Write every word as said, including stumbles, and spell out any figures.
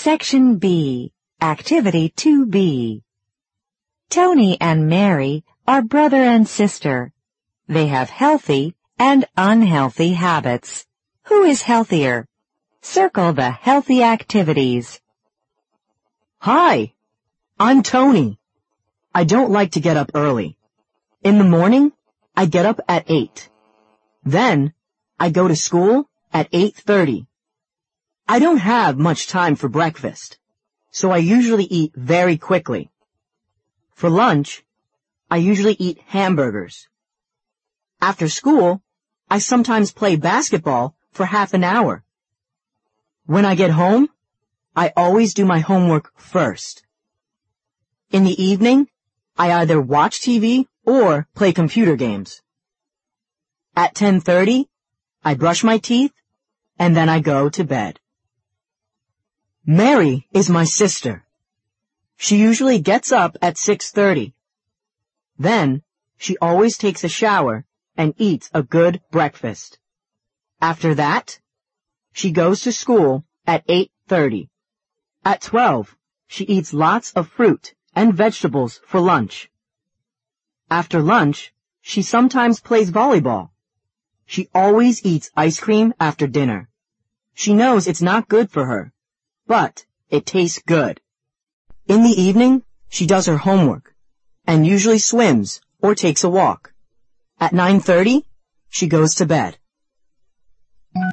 Section B, Activity two B. Tony and Mary are brother and sister. They have healthy and unhealthy habits. Who is healthier? Circle the healthy activities. Hi, I'm Tony. I don't like to get up early. In the morning, I get up at eight. Then, I go to school at eight thirty. I don't have much time for breakfast, so I usually eat very quickly. For lunch, I usually eat hamburgers. After school, I sometimes play basketball for half an hour. When I get home, I always do my homework first. In the evening, I either watch T V or play computer games. At ten thirty, I brush my teeth, and then I go to bed. Mary is my sister. She usually gets up at six thirty. Then, she always takes a shower and eats a good breakfast. After that, she goes to school at eight thirty. At twelve, she eats lots of fruit and vegetables for lunch. After lunch, she sometimes plays volleyball. She always eats ice cream after dinner. She knows it's not good for her, but it tastes good. In the evening, she does her homework and usually swims or takes a walk. At nine thirty, she goes to bed.